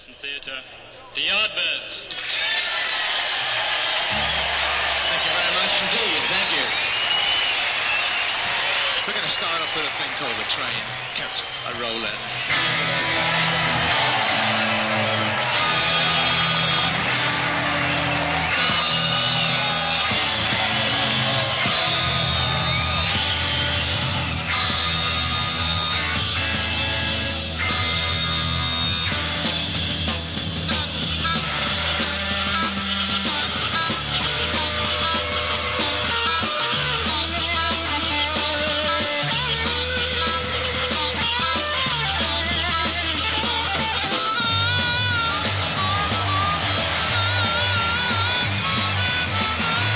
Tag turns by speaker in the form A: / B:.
A: Theatre, The Yardbirds.
B: Thank you very much indeed, thank you. We're going to start off with a thing called The Train, kept a roll in.